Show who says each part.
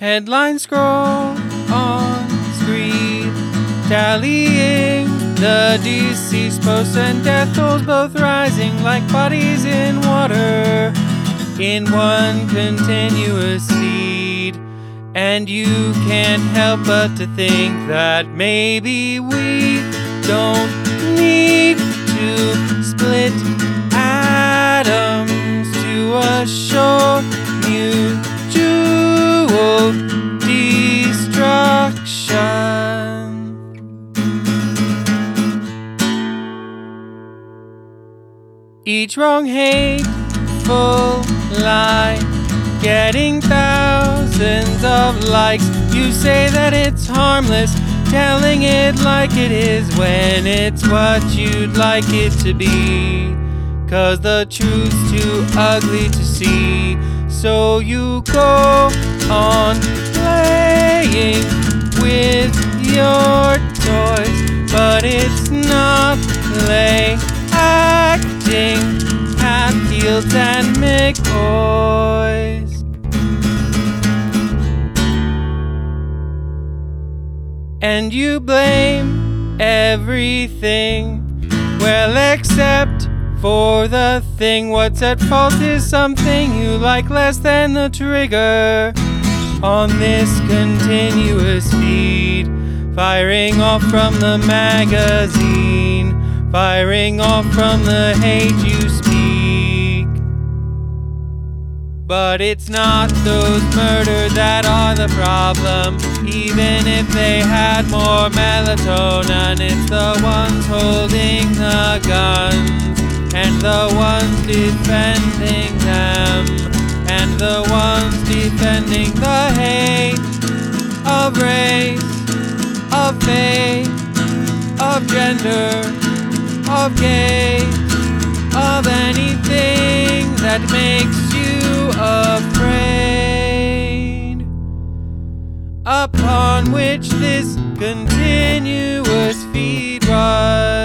Speaker 1: Headlines scroll on screen, tallying the deceased posts and death tolls, both rising like bodies in water in one continuous feed. And you can't help but to think that maybe we don't need to split atoms to assure mutual destruction. Each wrong, hateful lie getting thousands of likes. You say that it's harmless, telling it like it is when it's what you'd like it to be. 'Cause the truth's too ugly to see. So you go on playing with your toys, but it's not play acting at Fields and McCoys. And you blame everything, well, except for the thing. What's at fault is something you like less than the trigger on this continuous feed. Firing off from the magazine, firing off from the hate you speak. But it's not those murdered that are the problem, even if they had more melatonin. It's the ones holding the guns, and the ones defending them, and the ones defending the hate of race, of faith, of gender, of gay, of anything that makes you afraid, upon which this continuous feed runs.